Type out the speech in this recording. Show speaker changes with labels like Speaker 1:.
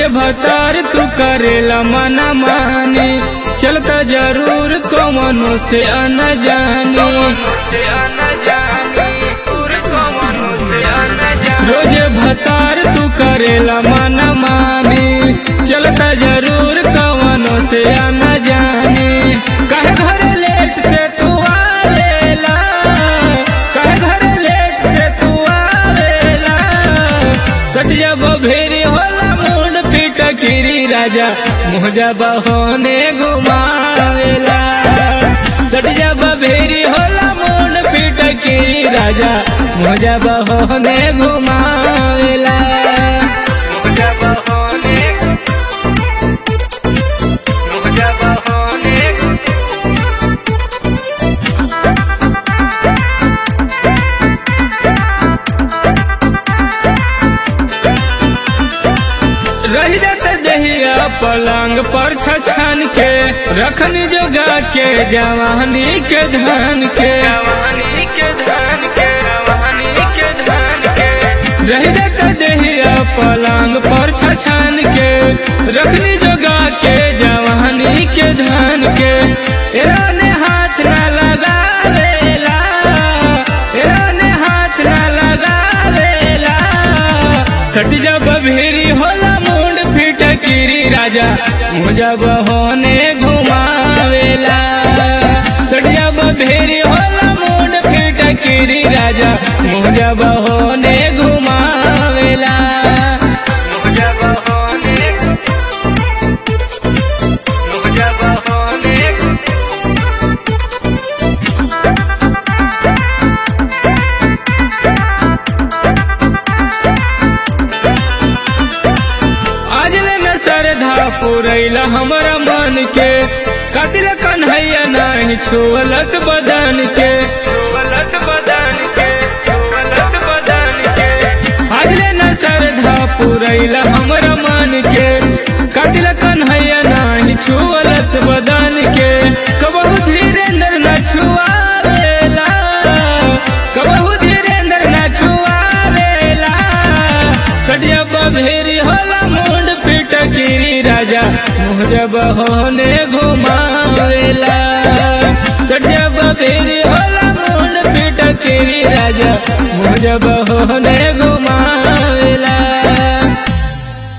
Speaker 1: भतार तू करेला मना मानी, चलता जरूर कौनो से अनजानी। रोजे भतार तू करेला मना मानी, चलता जरूर कौनो से अनजानी। काहे घर लेट से तू आवेला, काहे घर लेट से तू आवेला। सटिया भेरी होला मुंड पीट किरी राजा, मुझा बहोने घुमावेला। सटिया भेरी होला मुंड पीट किरी राजा, मुझा बहोने घुमावेला। मुझा बहोने रही जाते दहिया पलंग पर छछन के, रखनी जोगा के जवानी के धन के। रही जाते दहिया पलंग पर छछन के, रखनी जोगा के जवानी के धन के। एराने हाथ न लगावेला, एराने हाथ न लगावेला। सट जब भेरी होला किरी राजा, मुझा बहोने घुमावेला। सटिया भेरी होला मुंड पीट किरी राजा, मुझा बहोने घुमावेला। मुझा बहोने पुरैला हमारा मन के, कातिल कन्हैया नहीं छुअलस बदन के। आजले न श्रद्धा पुरैला हमारा मन के, कातिल कन्हैया नहीं छुअलस बदन के। कबहू धीरेन्द्र न छुआवेला, कबहू धीरेन्द्र न छुआवेला। सटिया भेरी होला मुंड पीट किरी राजा, मुझा बहोने घुमावेला। सटिया भेरी होला मुंड पीट किरी राजा, मुझा बहोने घुमा